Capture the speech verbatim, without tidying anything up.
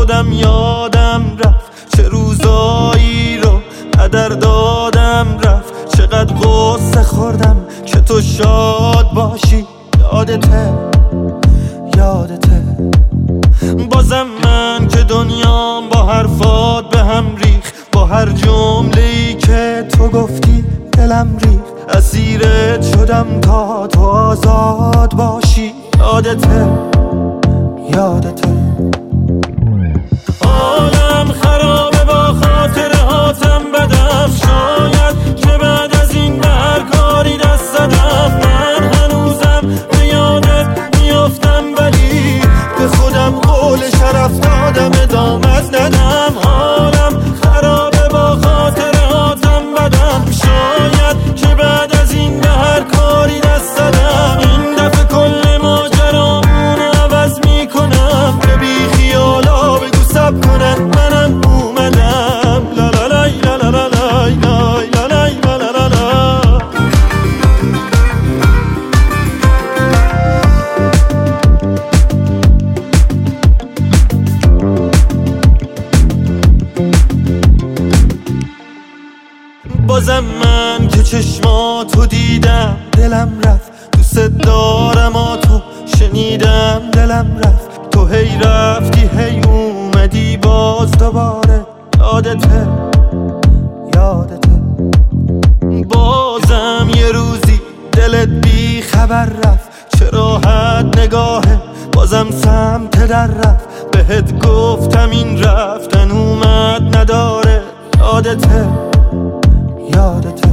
خودم یادم رفت چه روزایی رو قدر دادم رفت، چقدر غصه خوردم که تو شاد باشی. یادته یادته بازم من که دنیام با حرفات به هم ریخ، با هر جمله‌ای که تو گفتی دلم ریخ، اسیرت شدم تا تو آزاد باشی. یادته یادته عالم خرابه با خاطرهاتم بدم، شاید که بعد از این به هر کاری دست زدم. من هنوزم به یادت میافتم ولی به خودم قول شرف دادم ادامت ندم. عالم خرابه با خاطرهاتم بدم، شاید که بعد از این به هر کاری دست زدم. این دفعه کل ماجرامون عوض میکنم، به بی خیالا بگو سب کنن منم اومدم. لا لا لای لا لا لا لای لای لا لای لا لا لا لا. بازم من که چشماتو دیدم دلم رفت، دوست دارم آ تو شنیدم دلم رفت. تو هی رفتی هی اومدی باز دوباره. یادته یادته بازم یه روزی دلت بی خبر رفت، چه راحت نگاهه بازم سمت در رفت. بهت گفتم این رفتن اومد نداره. یادته یادته